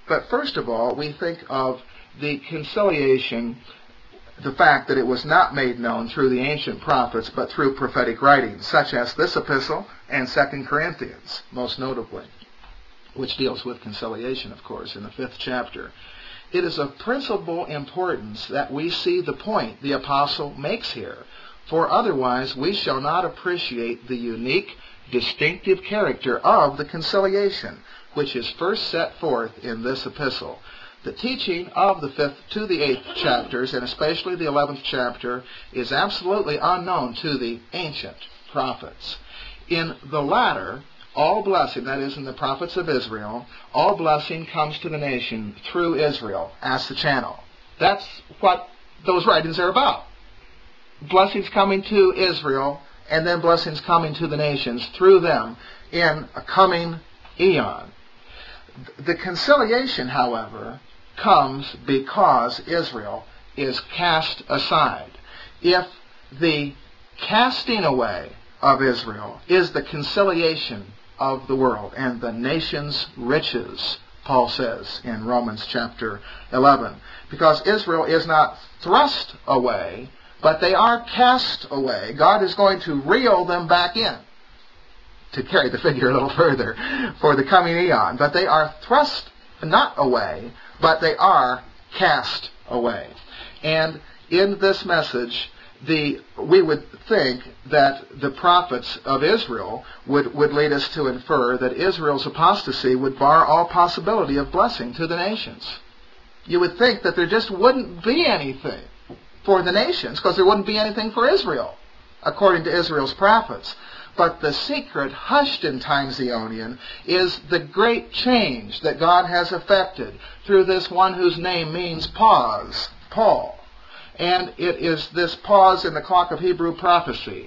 But first of all, we think of the conciliation, the fact that it was not made known through the ancient prophets, but through prophetic writings, such as this epistle and 2 Corinthians, most notably, which deals with conciliation, of course, in the 5th chapter. It is of principal importance that we see the point the apostle makes here, for otherwise we shall not appreciate the unique, distinctive character of the conciliation, which is first set forth in this epistle. The teaching of the 5th to the 8th chapters, and especially the 11th chapter, is absolutely unknown to the ancient prophets. In the latter, all blessing, that is, in the prophets of Israel, all blessing comes to the nation through Israel as the channel. That's what those writings are about. Blessings coming to Israel, and then blessings coming to the nations through them in a coming eon. The conciliation, however, comes because Israel is cast aside. If the casting away of Israel is the conciliation of the world and the nation's riches, Paul says in Romans chapter 11, because Israel is not thrust away, but they are cast away, God is going to reel them back in, to carry the figure a little further, for the coming eon. But they are thrust not away, but they are cast away. And in this message, we would think that the prophets of Israel would lead us to infer that Israel's apostasy would bar all possibility of blessing to the nations. You would think that there just wouldn't be anything for the nations, because there wouldn't be anything for Israel, according to Israel's prophets. But the secret, hushed in time Zionian, is the great change that God has effected through this one whose name means pause, Paul. And it is this pause in the clock of Hebrew prophecy.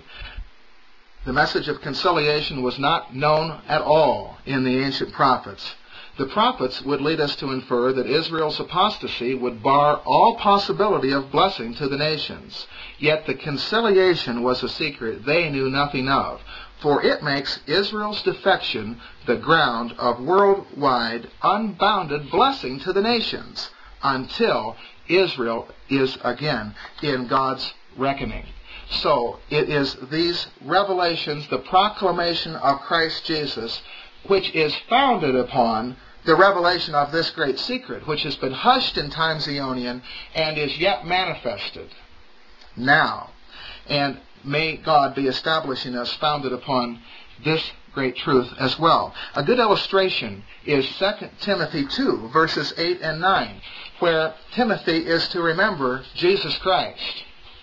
The message of conciliation was not known at all in the ancient prophets. The prophets would lead us to infer that Israel's apostasy would bar all possibility of blessing to the nations. Yet the conciliation was a secret they knew nothing of, for it makes Israel's defection the ground of worldwide, unbounded blessing to the nations, until Israel is again in God's reckoning. So it is these revelations, the proclamation of Christ Jesus, which is founded upon the revelation of this great secret, which has been hushed in time Zionian and is yet manifested now. And may God be establishing us founded upon this great truth as well. A good illustration is 2 Timothy 2, verses 8 and 9, where Timothy is to remember Jesus Christ.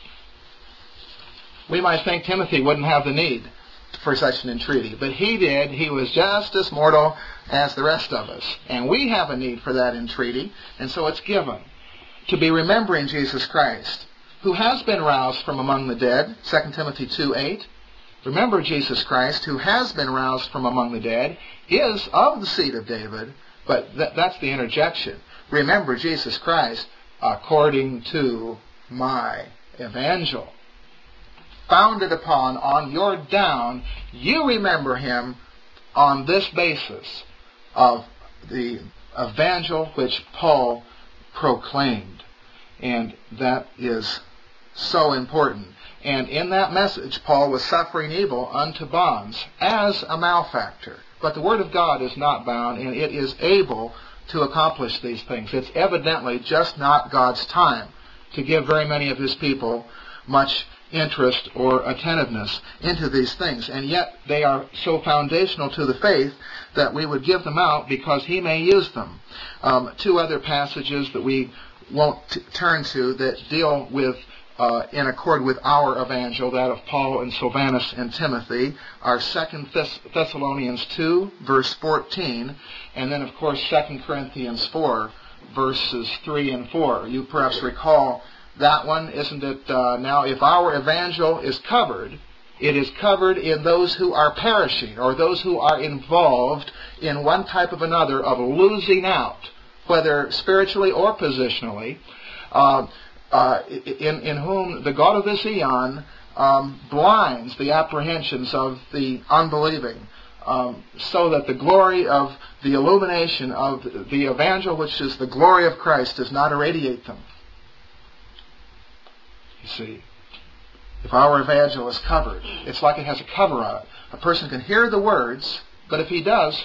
We might think Timothy wouldn't have the need for such an entreaty, but he did. He was just as mortal as the rest of us. And we have a need for that entreaty, and so it's given. To be remembering Jesus Christ, who has been roused from among the dead, 2 Timothy 2:8. Remember Jesus Christ, who has been roused from among the dead, is of the seed of David, but that's the interjection. Remember Jesus Christ according to my evangel. Founded upon, on your down, you remember him on this basis of the evangel which Paul proclaimed. And that is so important. And in that message, Paul was suffering evil unto bonds as a malefactor. But the Word of God is not bound, and it is able to accomplish these things. It's evidently just not God's time to give very many of His people much interest or attentiveness into these things. And yet they are so foundational to the faith that we would give them out because He may use them. Two other passages that we won't turn to that deal with in accord with our evangel, that of Paul and Silvanus and Timothy, are 2 Thessalonians 2, verse 14, and then, of course, 2 Corinthians 4, verses 3 and 4. You perhaps recall that one, isn't it? Now, if our evangel is covered, it is covered in those who are perishing, or those who are involved in one type of another of losing out, whether spiritually or positionally, in whom the God of this eon blinds the apprehensions of the unbelieving, so that the glory of the illumination of the evangel, which is the glory of Christ, does not irradiate them. You see, if our evangel is covered, it's like it has a cover on it. A person can hear the words, but if he does,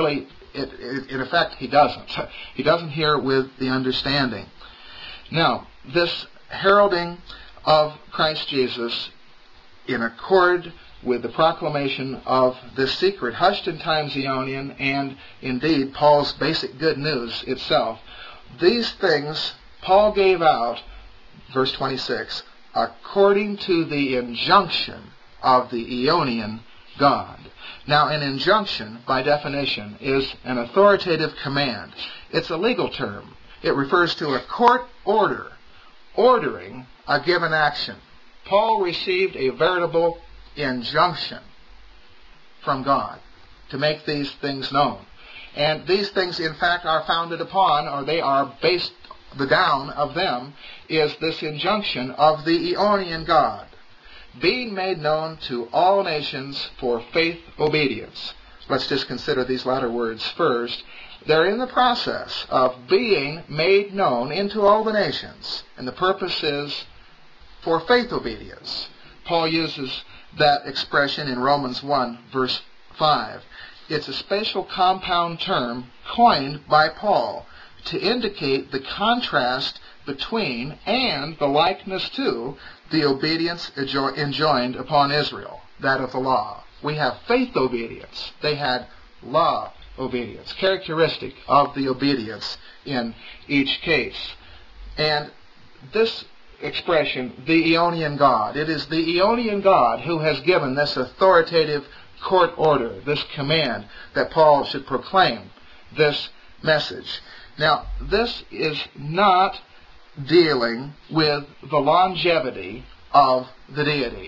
in effect, he doesn't. He doesn't hear with the understanding. Now, this heralding of Christ Jesus in accord with the proclamation of this secret, hushed in times Aeonian, and indeed Paul's basic good news itself. These things Paul gave out, verse 26, according to the injunction of the Aeonian God. Now, an injunction, by definition, is an authoritative command. It's a legal term. It refers to a court order ordering a given action. Paul received a veritable injunction from God to make these things known. And these things, in fact, are founded upon, or they are based, the down of them is this injunction of the Aeonian God, being made known to all nations for faith obedience. Let's just consider these latter words first. They're in the process of being made known into all the nations, and the purpose is for faith obedience. Paul uses that expression in Romans 1, verse 5. It's a special compound term coined by Paul to indicate the contrast between and the likeness to the obedience enjoined upon Israel, that of the law. We have faith obedience. They had law obedience, characteristic of the obedience in each case. And this expression, the Aeonian God, it is the Aeonian God who has given this authoritative court order, this command that Paul should proclaim this message. Now, this is not dealing with the longevity of the deity,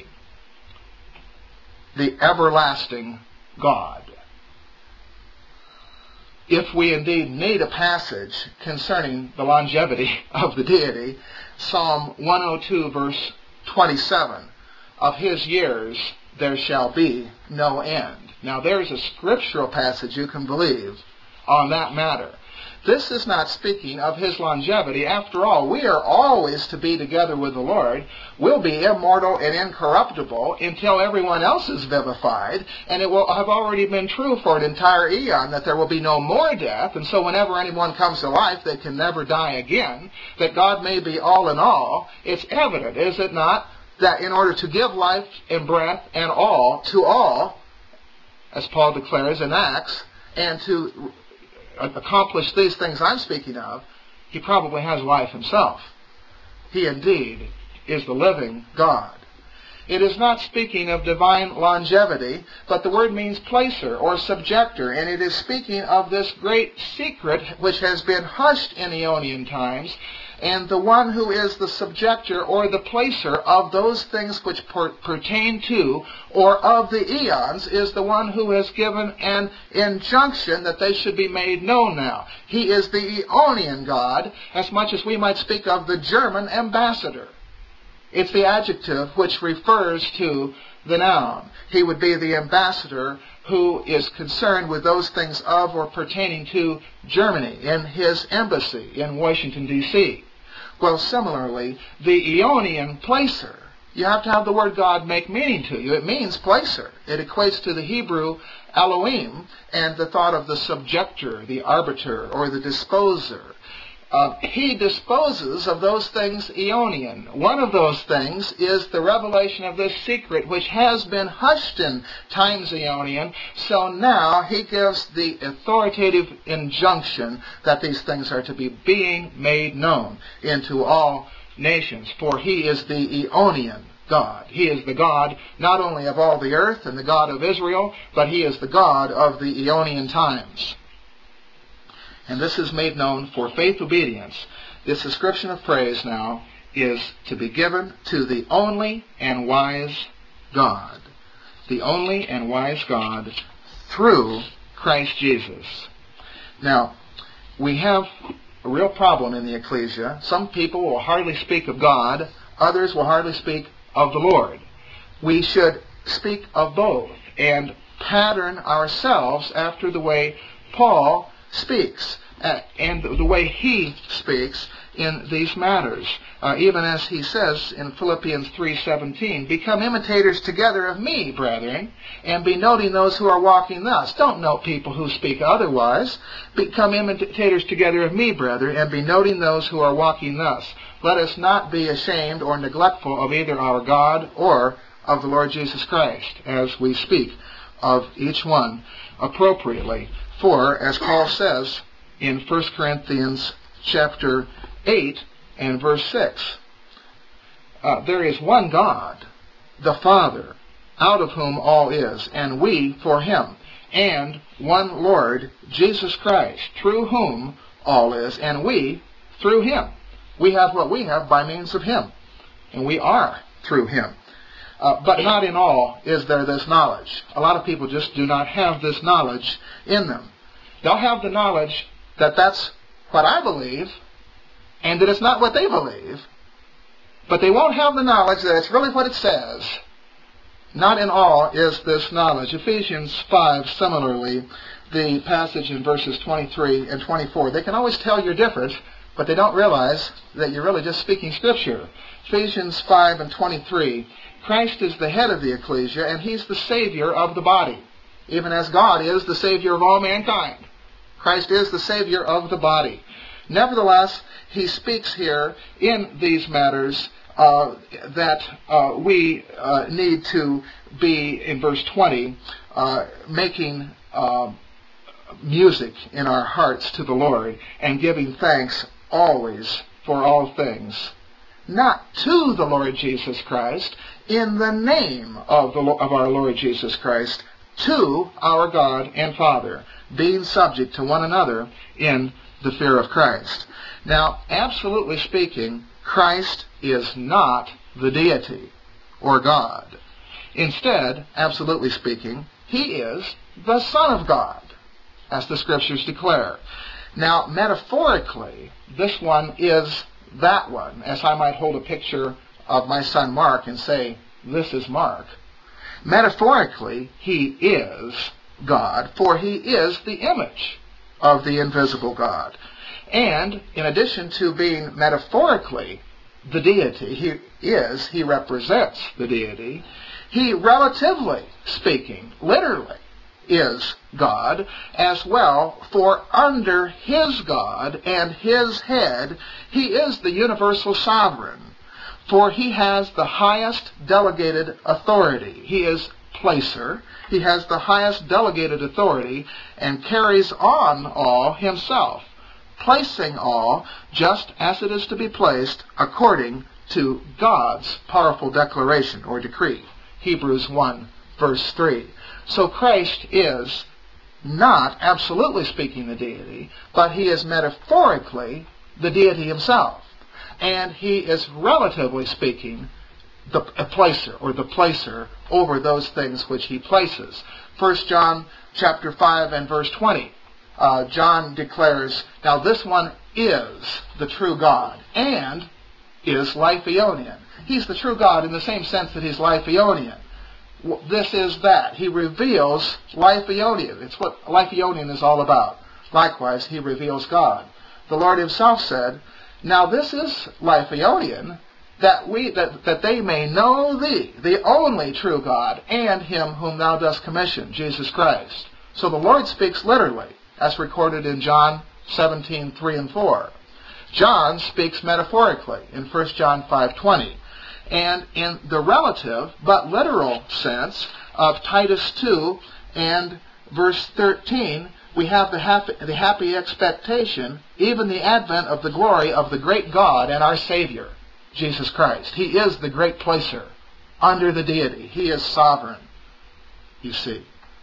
the everlasting God. If we indeed need a passage concerning the longevity of the deity, Psalm 102, verse 27, of his years there shall be no end. Now, there's a scriptural passage you can believe on that matter. This is not speaking of his longevity. After all, we are always to be together with the Lord. We'll be immortal and incorruptible until everyone else is vivified. And it will have already been true for an entire eon that there will be no more death. And so whenever anyone comes to life, they can never die again. That God may be all in all. It's evident, is it not, that in order to give life and breath and all to all, as Paul declares in Acts, and to accomplish these things I'm speaking of, he probably has life himself. He indeed is the living God. It is not speaking of divine longevity, but the word means placer or subjector, and it is speaking of this great secret which has been hushed in Aeonian times, and the one who is the subjector or the placer of those things which pertain to or of the eons is the one who has given an injunction that they should be made known now. He is the Aeonian God, as much as we might speak of the German ambassador. It's the adjective which refers to the noun. He would be the ambassador who is concerned with those things of or pertaining to Germany in his embassy in Washington, D.C. Well, similarly, the Aeonian placer, you have to have the word God make meaning to you. It means placer. It equates to the Hebrew Elohim and the thought of the subjector, the arbiter, or the disposer. He disposes of those things Aeonian. One of those things is the revelation of this secret which has been hushed in times Aeonian. So now he gives the authoritative injunction that these things are to be being made known into all nations. For he is the Aeonian God. He is the God not only of all the earth and the God of Israel, but he is the God of the Aeonian times. And this is made known for faith obedience. This ascription of praise now is to be given to the only and wise God. The only and wise God through Christ Jesus. Now, we have a real problem in the ecclesia. Some people will hardly speak of God. Others will hardly speak of the Lord. We should speak of both. And pattern ourselves after the way Paul speaks and the way he speaks in these matters. Even as he says in Philippians 3:17, become imitators together of me, brethren, and be noting those who are walking thus. Don't note people who speak otherwise. Become imitators together of me, brethren, and be noting those who are walking thus. Let us not be ashamed or neglectful of either our God or of the Lord Jesus Christ, as we speak of each one appropriately. For, as Paul says in 1 Corinthians chapter 8 and verse 6, there is one God, the Father, out of whom all is, and we for him, and one Lord, Jesus Christ, through whom all is, and we through him. We have what we have by means of him, and we are through him. But not in all is there this knowledge. A lot of people just do not have this knowledge in them. They'll have the knowledge that that's what I believe, and that it's not what they believe, but they won't have the knowledge that it's really what it says. Not in all is this knowledge. Ephesians 5, similarly, the passage in verses 23 and 24, they can always tell you're different, but they don't realize that you're really just speaking Scripture. Ephesians 5 and 23, Christ is the head of the ecclesia, and he's the Savior of the body, even as God is the Savior of all mankind. Christ is the Savior of the body. Nevertheless, he speaks here in these matters that we need to be, in verse 20, making music in our hearts to the Lord and giving thanks always for all things, not to the Lord Jesus Christ, in the name of our Lord Jesus Christ, to our God and Father, being subject to one another in the fear of Christ. Now, absolutely speaking, Christ is not the deity or God. Instead, absolutely speaking, he is the Son of God, as the Scriptures declare. Now, metaphorically, this one is that one, as I might hold a picture of my son Mark and say, this is Mark. Metaphorically, he is God, for he is the image of the invisible God. And in addition to being metaphorically the deity, he represents the deity, he, relatively speaking, literally is God as well, for under his God and his head, he is the universal sovereign, for he has the highest delegated authority. He is placer. He has the highest delegated authority and carries on all himself, placing all just as it is to be placed according to God's powerful declaration or decree. Hebrews 1, verse 3. So Christ is not, absolutely speaking, the deity, but he is metaphorically the deity himself. And he is, relatively speaking, a placer, or the placer over those things which he places. 1 John chapter 5 and verse 20. John declares, now this one is the true God, and is Life-Eonian. He's the true God in the same sense that he's Life-Eonian. This is that. He reveals Life-Eonian. It's what Life-Eonian is all about. Likewise, he reveals God. The Lord himself said, now this is Life-Eonian, that they may know thee, the only true God, and him whom thou dost commission, Jesus Christ. So the Lord speaks literally, as recorded in John 17, 3 and 4. John speaks metaphorically in 1 John 5:20. And in the relative but literal sense of Titus 2 and verse 13, we have the happy expectation, even the advent of the glory of the great God and our Savior, Jesus Christ. He is the great placer under the deity. He is sovereign, you see.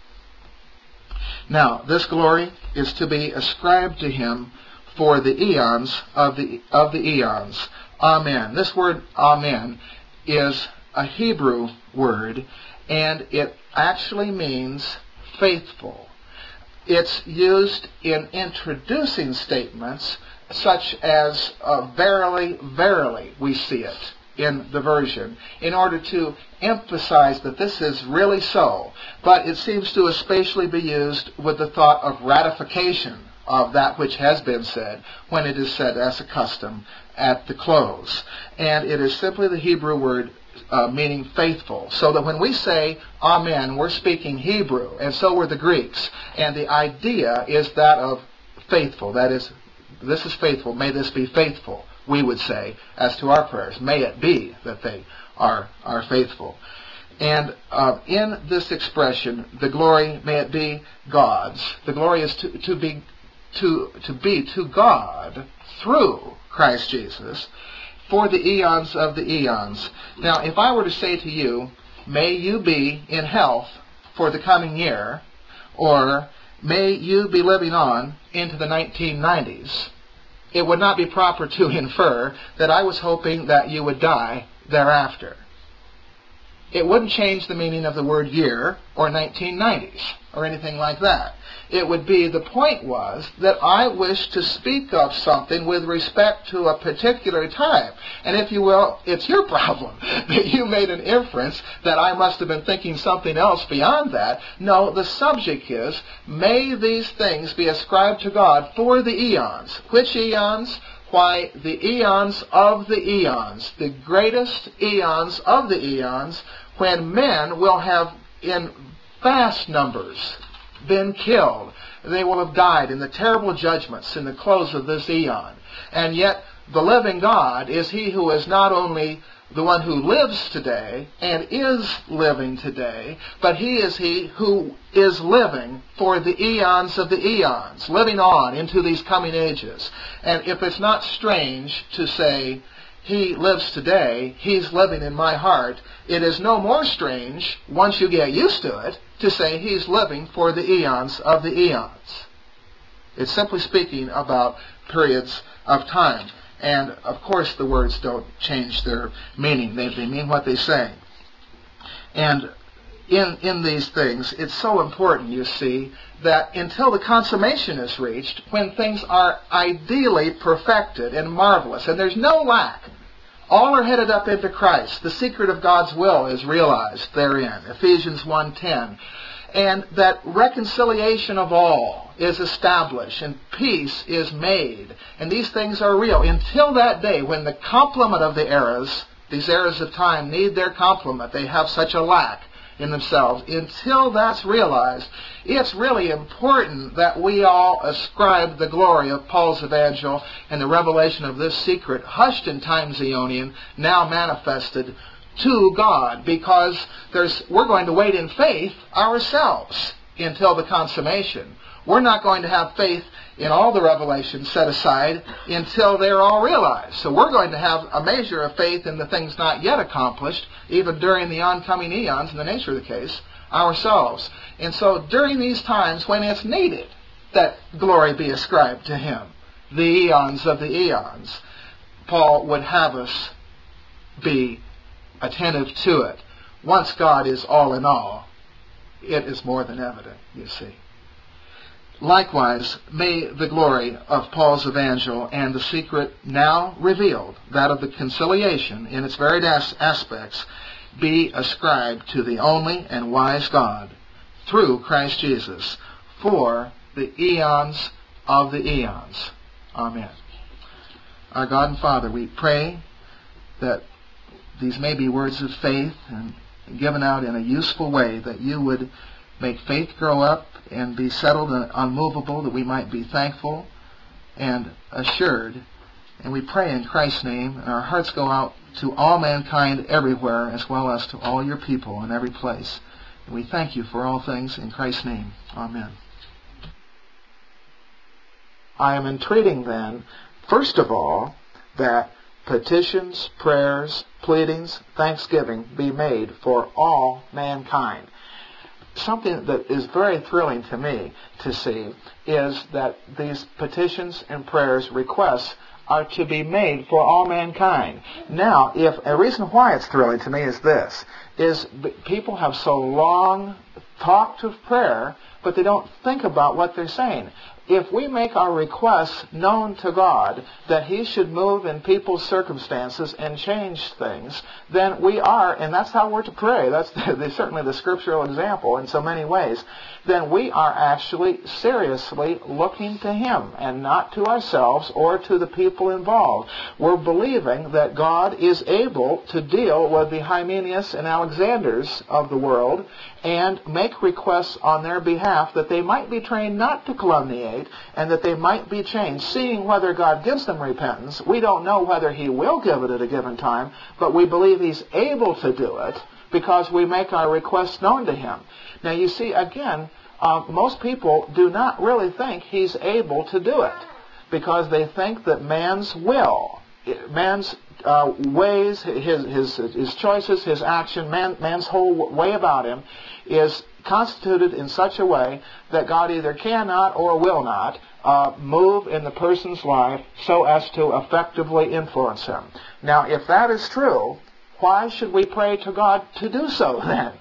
Now, this glory is to be ascribed to him for the eons of the eons. Amen. This word amen is a Hebrew word, and it actually means faithful. It's used in introducing statements such as verily, verily, we see it. in the version in order to emphasize that this is really so. But it seems to especially be used with the thought of ratification of that which has been said when it is said as a custom at the close. And it is simply the Hebrew word meaning faithful. So that when we say Amen, we're speaking Hebrew, and so were the Greeks. And the idea is that of faithful. That is, this is faithful. May this be faithful, we would say, as to our prayers. May it be that they are faithful. And in this expression, the glory, may it be God's. The glory is to be to God through Christ Jesus for the eons of the eons. Now, if I were to say to you, may you be in health for the coming year, or may you be living on into the 1990s, it would not be proper to infer that I was hoping that you would die thereafter. It wouldn't change the meaning of the word year or 1990s or anything like that. It would be, the point was that I wish to speak of something with respect to a particular time. And if you will, it's your problem that you made an inference that I must have been thinking something else beyond that. No, the subject is, may these things be ascribed to God for the eons. Which eons? Why, the eons of the eons, the greatest eons of the eons, when men will have in vast numbers been killed. They will have died in the terrible judgments in the close of this eon. And yet the living God is He who is not only the one who lives today and is living today, but He is He who is living for the eons of the eons, living on into these coming ages. And if it's not strange to say, He lives today, He's living in my heart, it is no more strange, once you get used to it, to say He's living for the eons of the eons. It's simply speaking about periods of time. And, of course, the words don't change their meaning. They mean what they say. And in these things, it's so important, you see, that until the consummation is reached, when things are ideally perfected and marvelous, and there's no lack, all are headed up into Christ. The secret of God's will is realized therein, Ephesians 1:10. And that reconciliation of all is established and peace is made. And these things are real. Until that day when the complement of the eras, these eras of time need their complement. They have such a lack in themselves. Until that's realized, it's really important that we all ascribe the glory of Paul's evangel and the revelation of this secret, hushed in times aeonian, now manifested to God, because we're going to wait in faith ourselves until the consummation. We're not going to have faith in all the revelations set aside until they're all realized. So we're going to have a measure of faith in the things not yet accomplished, even during the oncoming eons, in the nature of the case, ourselves. And so during these times when it's needed that glory be ascribed to Him, the eons of the eons, Paul would have us be attentive to it. Once God is all in all, it is more than evident, you see. Likewise, may the glory of Paul's evangel and the secret now revealed, that of the conciliation in its varied aspects, be ascribed to the only and wise God through Christ Jesus for the eons of the eons. Amen. Our God and Father, we pray that these may be words of faith and given out in a useful way, that you would make faith grow up and be settled and unmovable, that we might be thankful and assured. And we pray in Christ's name, and our hearts go out to all mankind everywhere, as well as to all your people in every place. And we thank you for all things in Christ's name. Amen. I am entreating then, first of all, that petitions, prayers, pleadings, thanksgiving be made for all mankind. Something that is very thrilling to me to see is that these petitions and prayers, requests, are to be made for all mankind. Now, if a reason why it's thrilling to me is this, is people have so long talked of prayer, but they don't think about what they're saying. if we make our requests known to God that He should move in people's circumstances and change things, then we are, and that's how we're to pray, that's certainly the scriptural example in so many ways, then we are actually seriously looking to Him and not to ourselves or to the people involved. We're believing that God is able to deal with the Hymenaeus and Alexanders of the world and make requests on their behalf that they might be trained not to calumniate and that they might be changed, seeing whether God gives them repentance. We don't know whether He will give it at a given time, but we believe He's able to do it because we make our requests known to Him. Now you see, again, most people do not really think He's able to do it because they think that man's will, man's ways, his choices, his action, man's whole way about him is constituted in such a way that God either cannot or will not move in the person's life so as to effectively influence him. Now, if that is true, why should we pray to God to do so then?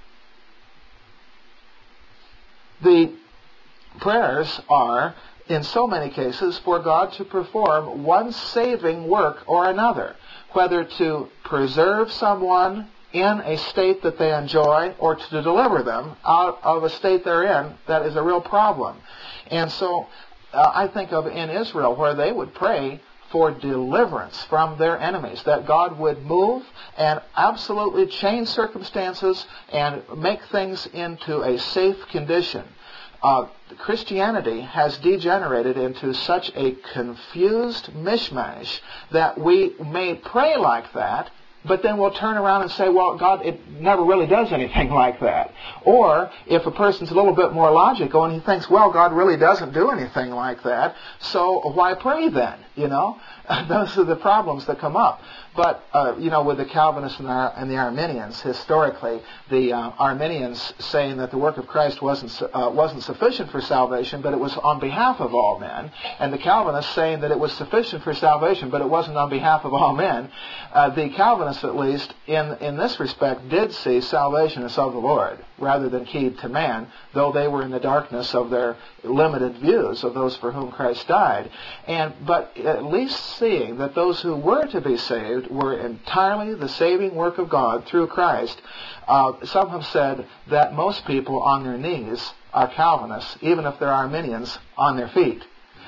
The prayers are, in so many cases, for God to perform one saving work or another, whether to preserve someone in a state that they enjoy or to deliver them out of a state they're in that is a real problem. And so I think of in Israel where they would pray for deliverance from their enemies, that God would move and absolutely change circumstances and make things into a safe condition. Christianity has degenerated into such a confused mishmash that we may pray like that, but then we'll turn around and say, well, God, it never really does anything like that. Or if a person's a little bit more logical and he thinks, well, God really doesn't do anything like that, so why pray then? You know, those are the problems that come up. But, with the Calvinists and the Arminians, historically, the Arminians saying that the work of Christ wasn't sufficient for salvation, but it was on behalf of all men, and the Calvinists saying that it was sufficient for salvation, but it wasn't on behalf of all men. The Calvinists, at least, in this respect, did see salvation as of the Lord, rather than keyed to man, though they were in the darkness of their limited views of those for whom Christ died. But at least seeing that those who were to be saved were entirely the saving work of God through Christ. Some have said that most people on their knees are Calvinists, even if they're Arminians on their feet.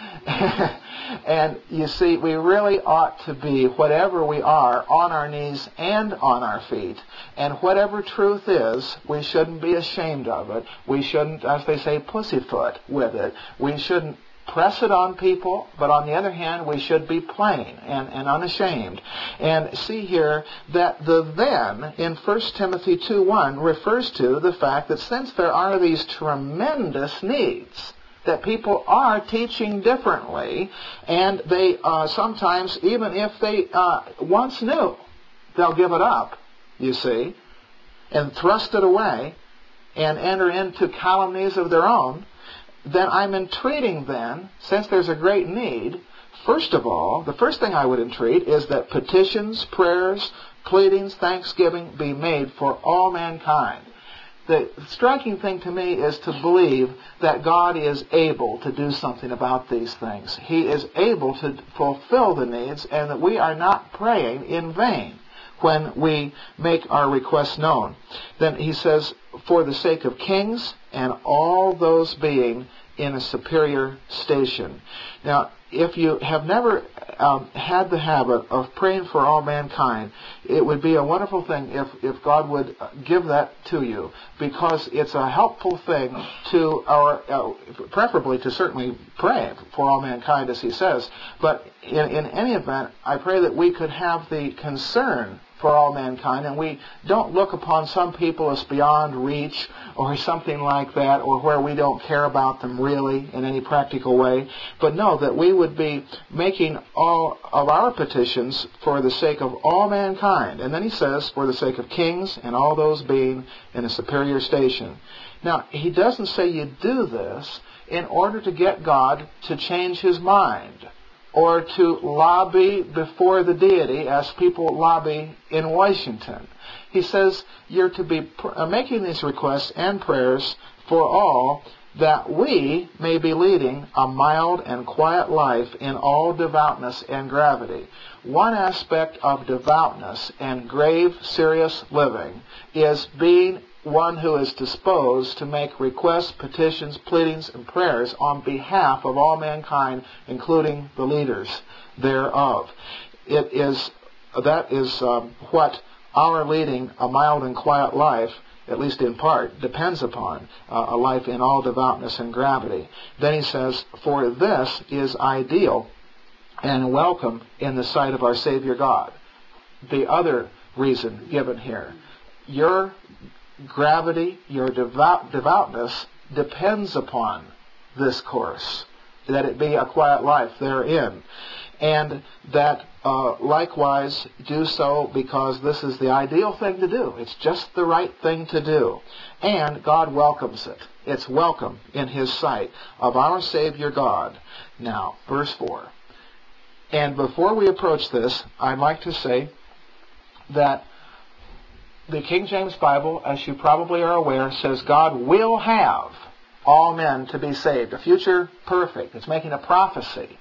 And you see, we really ought to be, whatever we are, on our knees and on our feet. And whatever truth is, we shouldn't be ashamed of it. We shouldn't, as they say, pussyfoot with it. We shouldn't press it on people, but on the other hand, we should be plain and unashamed. And see here that the then in 1 Timothy 2:1 refers to the fact that since there are these tremendous needs, that people are teaching differently, and they sometimes, even if they once knew, they'll give it up, you see, and thrust it away and enter into calumnies of their own. Then I'm entreating then, since there's a great need, first of all, the first thing I would entreat is that petitions, prayers, pleadings, thanksgiving be made for all mankind. The striking thing to me is to believe that God is able to do something about these things. He is able to fulfill the needs, and that we are not praying in vain when we make our requests known. Then he says, for the sake of kings and all those being in a superior station. Now, if you have never had the habit of praying for all mankind, it would be a wonderful thing if God would give that to you, because it's a helpful thing to preferably to certainly pray for all mankind, as he says. But in any event, I pray that we could have the concern for all mankind, and we don't look upon some people as beyond reach or something like that, or where we don't care about them really in any practical way, but know that we would be making all of our petitions for the sake of all mankind. And then he says, for the sake of kings and all those being in a superior station. Now, he doesn't say you do this in order to get God to change his mind, or to lobby before the deity as people lobby in Washington. He says you're to be making these requests and prayers for all, that we may be leading a mild and quiet life in all devoutness and gravity. One aspect of devoutness and grave, serious living is being one who is disposed to make requests, petitions, pleadings, and prayers on behalf of all mankind, including the leaders thereof. That is what our leading a mild and quiet life, at least in part, depends upon, a life in all devoutness and gravity. Then he says, for this is ideal and welcome in the sight of our Savior God. The other reason given here, your gravity, your devoutness depends upon this course, that it be a quiet life therein, and that likewise do so because this is the ideal thing to do. It's just the right thing to do, and God welcomes it. It's welcome in His sight of our Savior God. Now, verse 4. And before we approach this, I'd like to say that the King James Bible, as you probably are aware, says God will have all men to be saved. A future perfect. It's making a prophecy.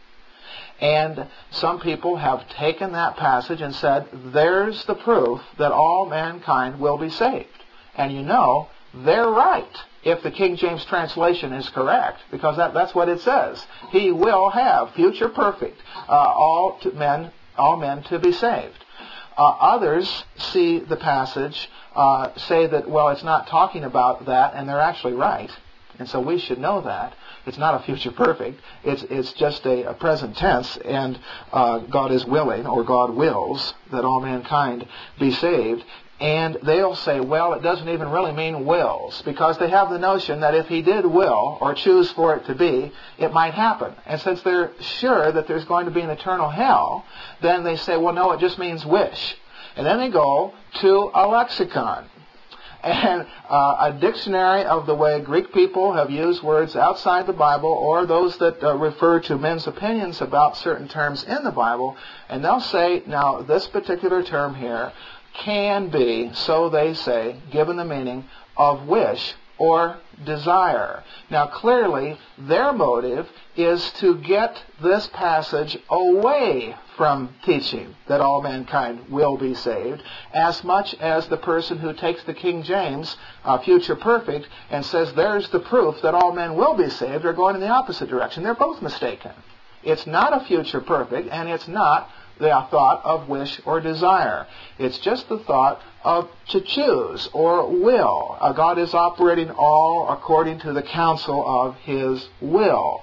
And some people have taken that passage and said, there's the proof that all mankind will be saved. And you know, they're right if the King James translation is correct, because that's what it says. He will have, future perfect, all men to be saved. Others see the passage, say that, well, it's not talking about that, and they're actually right. And so we should know that. It's not a future perfect. It's just a present tense, and God is willing, or God wills, that all mankind be saved. And they'll say, well, it doesn't even really mean wills, because they have the notion that if He did will, or choose for it to be, it might happen. And since they're sure that there's going to be an eternal hell, then they say, well, no, it just means wish. And then they go to a lexicon. And a dictionary of the way Greek people have used words outside the Bible, or those that refer to men's opinions about certain terms in the Bible, and they'll say, now, this particular term here can be, so they say, given the meaning of wish or desire. Now, clearly, their motive is to get this passage away from teaching that all mankind will be saved, as much as the person who takes the King James, future perfect, and says there's the proof that all men will be saved, are going in the opposite direction. They're both mistaken. It's not a future perfect, and it's not the thought of wish or desire. It's just the thought of to choose or will. God is operating all according to the counsel of His will.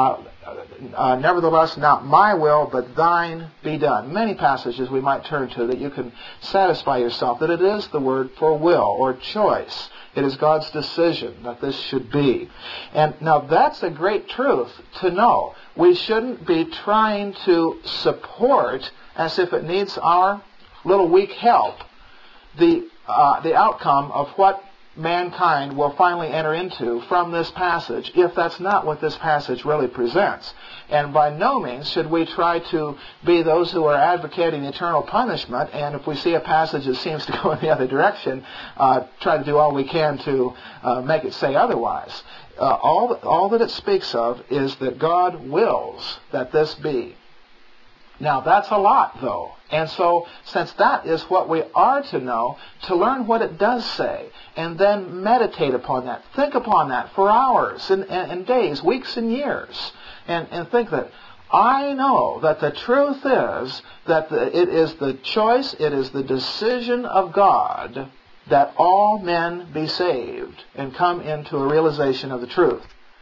Nevertheless, not my will, but thine be done. Many passages we might turn to that you can satisfy yourself that it is the word for will or choice. It is God's decision that this should be. And now that's a great truth to know. We shouldn't be trying to support, as if it needs our little weak help, the outcome of what mankind will finally enter into from this passage, if that's not what this passage really presents. And by no means should we try to be those who are advocating eternal punishment, and if we see a passage that seems to go in the other direction, try to do all we can to make it say otherwise. All that it speaks of is that God wills that this be. Now, that's a lot, though. And so, since that is what we are to know, to learn what it does say, and then meditate upon that, think upon that for hours and days, weeks and years, and think that I know that the truth is that it is the choice, it is the decision of God that all men be saved and come into a realization of the truth.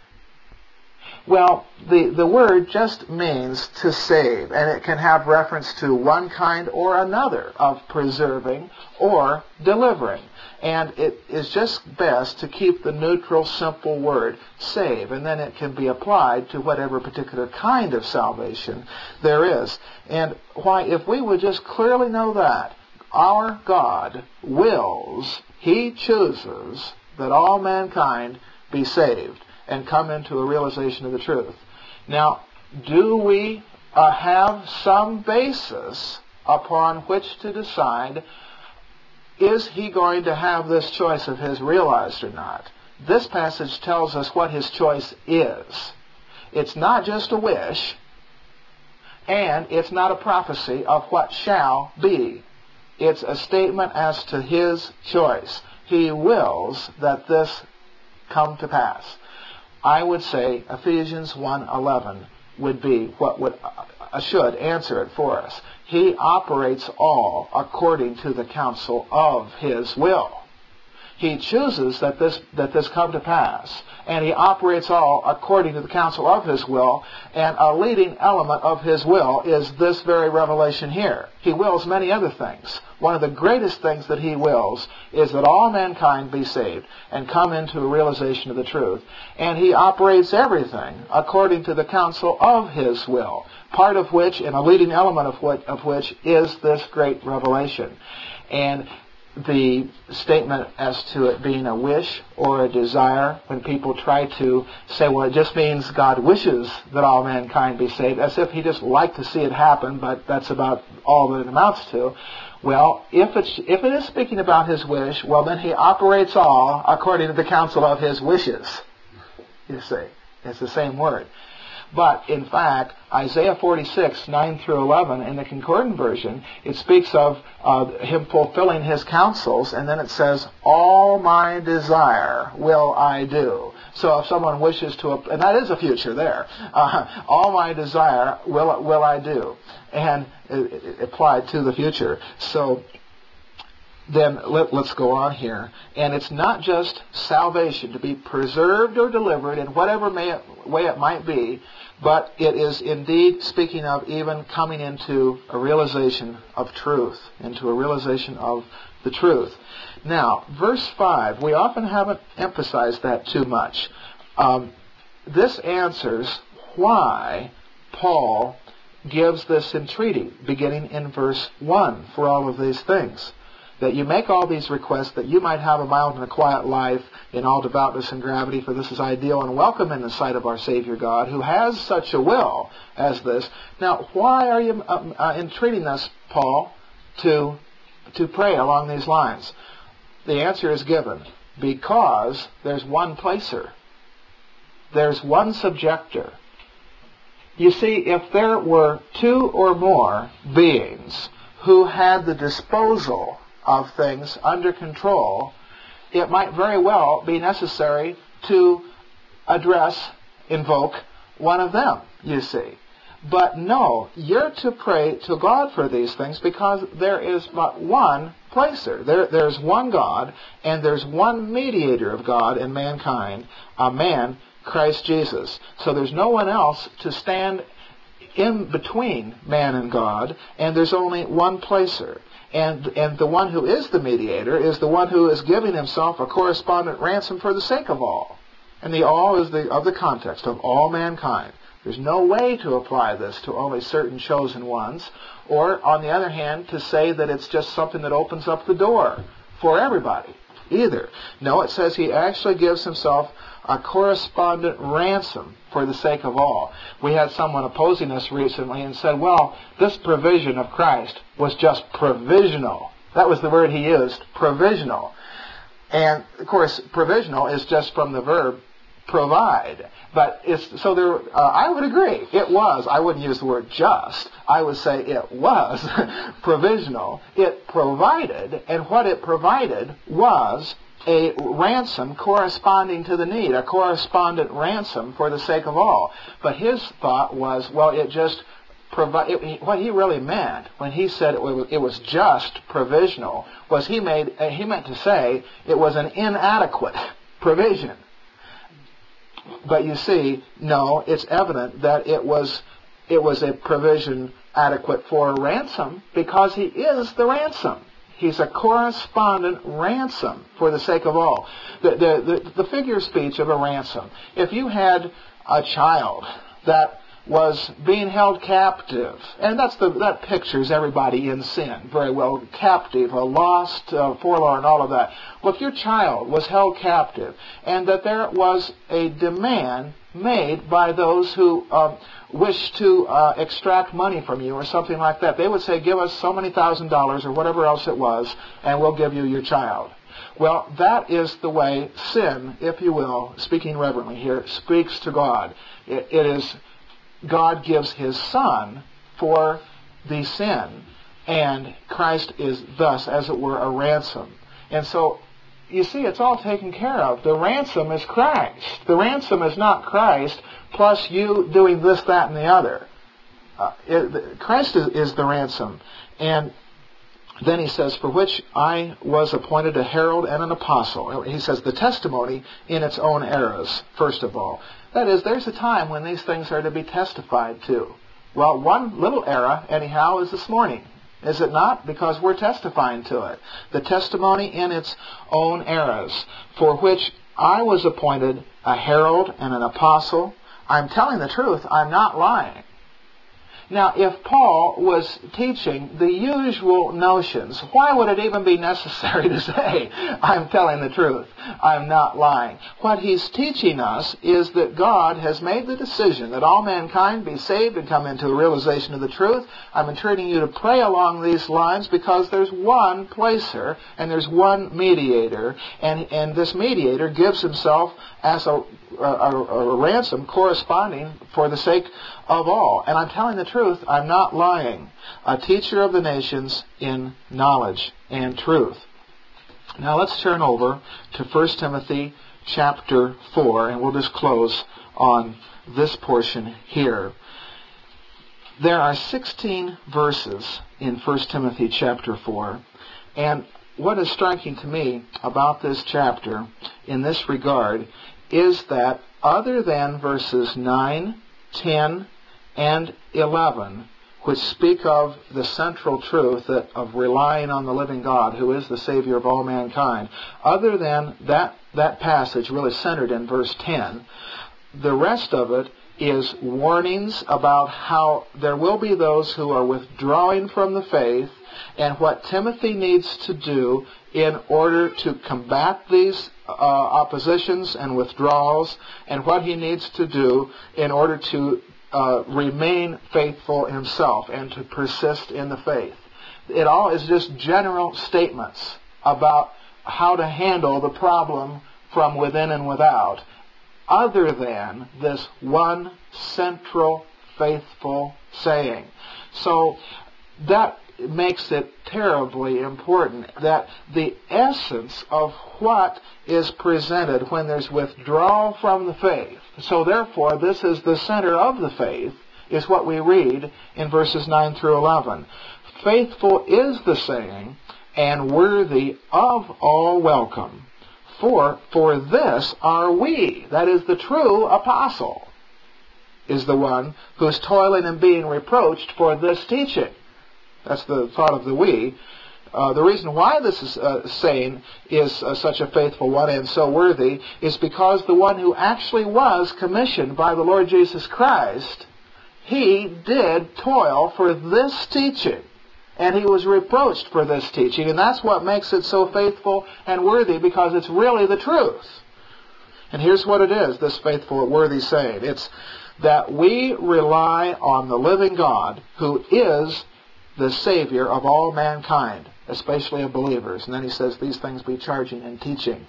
Well, the word just means to save, and it can have reference to one kind or another of preserving or delivering. And it is just best to keep the neutral, simple word, save, and then it can be applied to whatever particular kind of salvation there is. And why, if we would just clearly know that, our God wills, He chooses that all mankind be saved and come into a realization of the truth. Now, do we have some basis upon which to decide, is He going to have this choice of His realized or not? this passage tells us what his choice is. It's not just a wish, and it's not a prophecy of what shall be. It's a statement as to his choice. He wills that this come to pass. I would say Ephesians 1:11 would be what should answer it for us. He operates all according to the counsel of his will. He chooses that this come to pass, and he operates all according to the counsel of his will, and a leading element of his will is this very revelation here. He wills many other things. One of the greatest things that he wills is that all mankind be saved and come into a realization of the truth. And he operates everything according to the counsel of his will, part of which, and a leading element of which is this great revelation. And the statement as to it being a wish or a desire, when people try to say, well, it just means God wishes that all mankind be saved, as if he just liked to see it happen, but that's about all that it amounts to. Well, if it is speaking about his wish, well, then he operates all according to the counsel of his wishes. You see, it's the same word. But, in fact, Isaiah 46, 9 through 11, in the Concordant version, it speaks of him fulfilling his counsels, and then it says, all my desire will I do. So if someone wishes to, and that is a future there, all my desire will I do. And it applied to the future. So then let's go on here. And it's not just salvation, to be preserved or delivered in whatever way it might be, but it is indeed speaking of even coming into a realization of truth, into a realization of the truth. Now, verse 5, we often haven't emphasized that too much. This answers why Paul gives this entreaty, beginning in verse 1, for all of these things. That you make all these requests, that you might have a mild and a quiet life in all devoutness and gravity, for this is ideal and welcome in the sight of our Savior God, who has such a will as this. Now, why are you entreating us, Paul, to pray along these lines? The answer is given. Because there's one placer. There's one subjector. You see, if there were two or more beings who had the disposal of things under control, it might very well be necessary to invoke one of them, you see. But no, you're to pray to God for these things because there is but one placer. There's one God, and there's one mediator of God and mankind, a man, Christ Jesus. So there's no one else to stand in between man and God, and there's only one placer. And the one who is the mediator is the one who is giving himself a correspondent ransom for the sake of all. And the all is of the context of all mankind. There's no way to apply this to only certain chosen ones, or, on the other hand, to say that it's just something that opens up the door for everybody, either. No, it says he actually gives himself a correspondent ransom for the sake of all. We had someone opposing us recently and said, well, this provision of Christ was just provisional. That was the word he used, provisional. And, of course, provisional is just from the verb provide. But I would agree. It was. I wouldn't use the word just. I would say it was provisional. It provided, and what it provided was a ransom corresponding to the need, a correspondent ransom for the sake of all. But his thought was, well, it just what he really meant when he said it was just provisional was he meant to say it was an inadequate provision. But you see, no, it's evident that it was a provision adequate for a ransom because he is the ransom. He's a correspondent ransom for the sake of all. The figure of speech of a ransom. If you had a child that was being held captive, and that pictures everybody in sin very well, captive, a lost, forlorn, all of that. Well, if your child was held captive, and that there was a demand made by those who wish to extract money from you or something like that, they would say, give us so many $1,000s or whatever else it was, and we'll give you your child. Well, that is the way sin, if you will, speaking reverently here, speaks to God. It is God gives His Son for the sin, and Christ is thus, as it were, a ransom. And so, you see, it's all taken care of. The ransom is Christ. The ransom is not Christ plus you doing this, that, and the other. Christ is the ransom. And then he says, for which I was appointed a herald and an apostle. He says the testimony in its own eras, first of all. That is, there's a time when these things are to be testified to. Well, one little era, anyhow, is this morning. Is it not? Because we're testifying to it. The testimony in its own eras, for which I was appointed a herald and an apostle. I'm telling the truth. I'm not lying. Now, if Paul was teaching the usual notions, why would it even be necessary to say, I'm telling the truth, I'm not lying? What he's teaching us is that God has made the decision that all mankind be saved and come into the realization of the truth. I'm entreating you to pray along these lines because there's one placer and there's one mediator, and this mediator gives himself as a ransom corresponding for the sake of all. And I'm telling the truth, I'm not lying. A teacher of the nations in knowledge and truth. Now let's turn over to 1 Timothy chapter 4, and we'll just close on this portion here. There are 16 verses in 1 Timothy chapter 4, and what is striking to me about this chapter in this regard is that other than verses 9, 10, and 11, which speak of the central truth of relying on the living God, who is the Savior of all mankind, other than that passage really centered in verse 10, the rest of it is warnings about how there will be those who are withdrawing from the faith, and what Timothy needs to do in order to combat these oppositions and withdrawals, and what he needs to do in order to remain faithful himself and to persist in the faith. It all is just general statements about how to handle the problem from within and without, other than this one central faithful saying. So that makes it terribly important that the essence of what is presented when there's withdrawal from the faith, so therefore this is the center of the faith, is what we read in verses 9 through 11. Faithful is the saying, and worthy of all welcome. For this are we, that is the true apostle, is the one who's toiling and being reproached for this teaching. That's the thought of the we. The reason why this saying is such a faithful one and so worthy is because the one who actually was commissioned by the Lord Jesus Christ, he did toil for this teaching. And he was reproached for this teaching. And that's what makes it so faithful and worthy, because it's really the truth. And here's what it is, this faithful and worthy saying. It's that we rely on the living God, who is the Savior of all mankind, especially of believers. And then he says, these things be charging and teaching.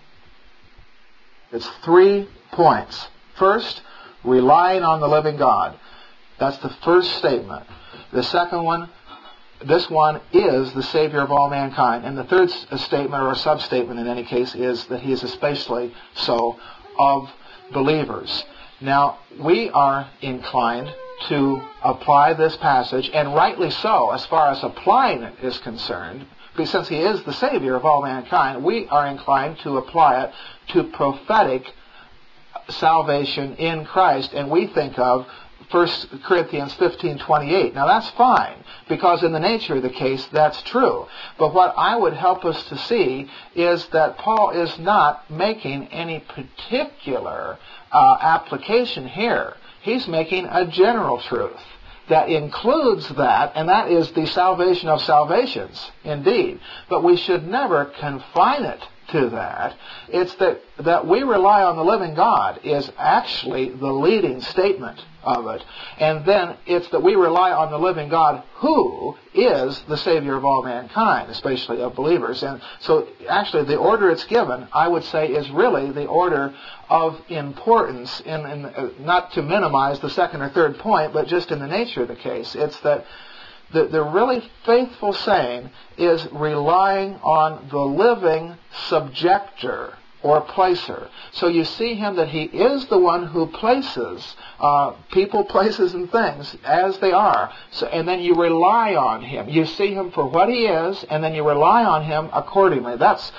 It's 3 points. First, relying on the living God. That's the first statement. The second one, this one is the Savior of all mankind. And the third statement, or a sub-statement in any case, is that he is especially so of believers. Now, we are inclined to apply this passage, and rightly so, as far as applying it is concerned, because since he is the Savior of all mankind, we are inclined to apply it to prophetic salvation in Christ, and we think of 1 Corinthians 15:28. Now that's fine, because in the nature of the case, that's true. But what I would help us to see is that Paul is not making any particular application here. He's making a general truth that includes that, and that is the salvation of salvations, indeed. But we should never confine it to that. It's that we rely on the living God is actually the leading statement of it. And then it's that we rely on the living God who is the Savior of all mankind, especially of believers. And so actually the order it's given, I would say, is really the order of importance, in not to minimize the second or third point, but just in the nature of the case. It's that the really faithful saying is relying on the living subjector or placer. So you see him that he is the one who places people, places, and things as they are. So, and then you rely on him. You see him for what he is, and then you rely on him accordingly.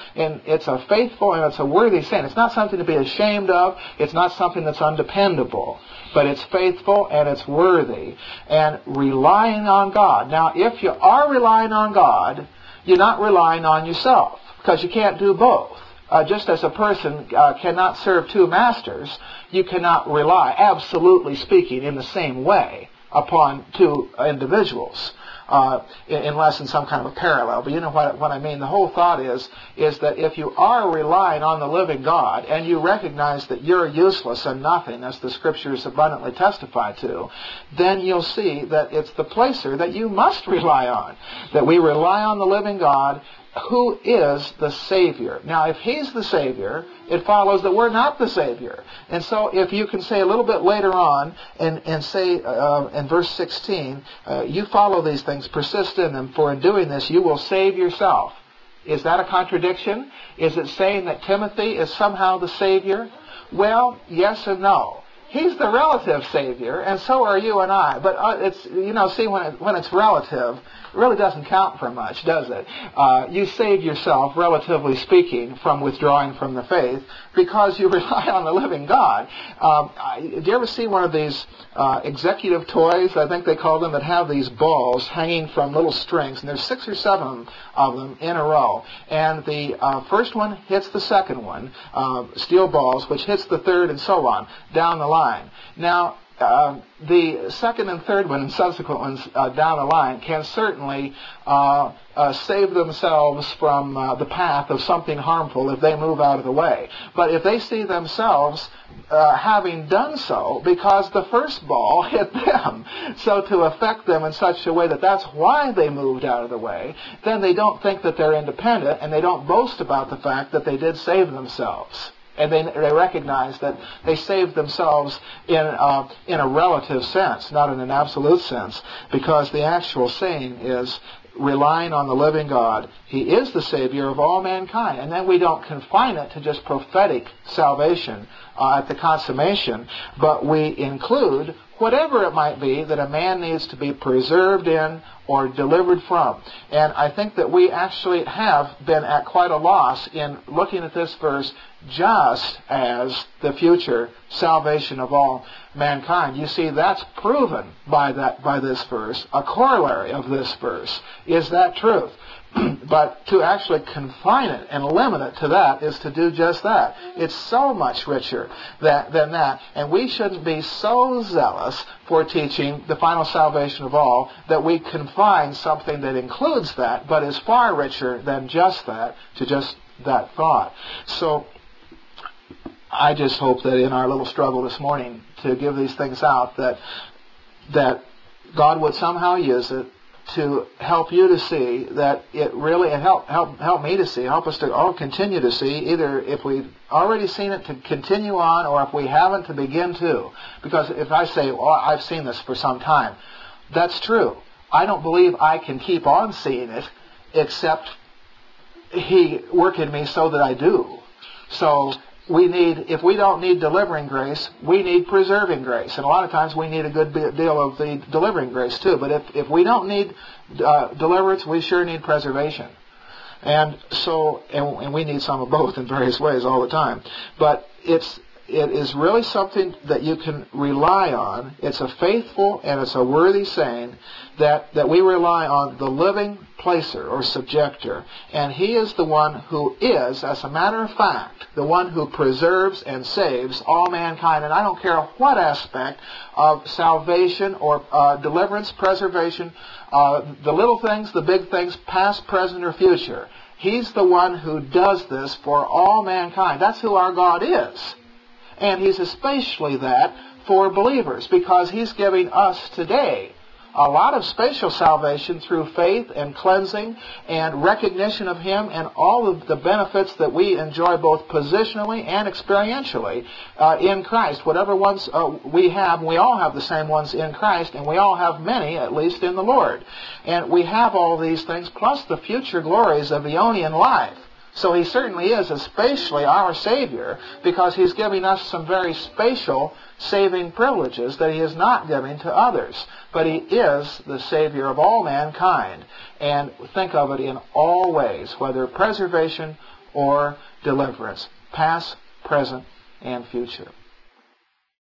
It's a faithful and it's a worthy saying. It's not something to be ashamed of. It's not something that's undependable. But it's faithful and it's worthy. And relying on God. Now, if you are relying on God, you're not relying on yourself, because you can't do both. Just as a person cannot serve two masters, you cannot rely, absolutely speaking, in the same way upon two individuals, unless in some kind of a parallel. But you know what I mean. The whole thought is that if you are relying on the living God and you recognize that you're useless and nothing, as the Scriptures abundantly testify to, then you'll see that it's the placer that you must rely on. That we rely on the living God who is the Savior. Now, if He's the Savior, it follows that we're not the Savior. And so if you can say a little bit later on and say in verse 16, you follow these things, persist in them, for in doing this you will save yourself. Is that a contradiction? Is it saying that Timothy is somehow the Savior? Well, yes and no. He's the relative Savior, and so are you and I. But it's, see, when it's relative, it really doesn't count for much, does it? You save yourself, relatively speaking, from withdrawing from the faith because you rely on the living God. Do you ever see one of these executive toys, I think they call them, that have these balls hanging from little strings, and there's 6 or 7 of them in a row. And the first one hits the second one, steel balls, which hits the third, and so on, down the line. Now, the second and third one and subsequent ones down the line can certainly save themselves from the path of something harmful if they move out of the way. But if they see themselves having done so because the first ball hit them, so to affect them in such a way that that's why they moved out of the way, then they don't think that they're independent, and they don't boast about the fact that they did save themselves. And they recognize that they saved themselves in a relative sense, not in an absolute sense, because the actual saying is relying on the living God. He is the Savior of all mankind. And then we don't confine it to just prophetic salvation at the consummation, but we include whatever it might be that a man needs to be preserved in or delivered from. And I think that we actually have been at quite a loss in looking at this verse just as the future salvation of all mankind. You see, that's proven by this verse. A corollary of this verse is that truth. But to actually confine it and limit it to that is to do just that. It's so much richer than that. And we shouldn't be so zealous for teaching the final salvation of all that we confine something that includes that, but is far richer than just that, to just that thought. So I just hope that in our little struggle this morning to give these things out, that God would somehow use it to help you to see that it really, and help me to see, help us to all continue to see, either if we've already seen it to continue on, or if we haven't, to begin to. Because if I say, well, I've seen this for some time, that's true. I don't believe I can keep on seeing it, except He work in me so that I do. So if we don't need delivering grace, we need preserving grace. And a lot of times we need a good deal of the delivering grace too. But if we don't need deliverance, we sure need preservation. And so, and we need some of both in various ways all the time. But it is really something that you can rely on. It's a faithful and it's a worthy saying that we rely on the living placer or subjector. And He is the one who is, as a matter of fact, the one who preserves and saves all mankind. And I don't care what aspect of salvation or deliverance, preservation, the little things, the big things, past, present, or future. He's the one who does this for all mankind. That's who our God is. And He's especially that for believers, because He's giving us today a lot of spatial salvation through faith and cleansing and recognition of Him and all of the benefits that we enjoy both positionally and experientially in Christ. Whatever ones we have, we all have the same ones in Christ, and we all have many, at least, in the Lord. And we have all these things, plus the future glories of Eonian life. So He certainly is especially our Savior, because He's giving us some very spatial saving privileges that He is not giving to others. But He is the Savior of all mankind. And think of it in all ways, whether preservation or deliverance, past, present, and future.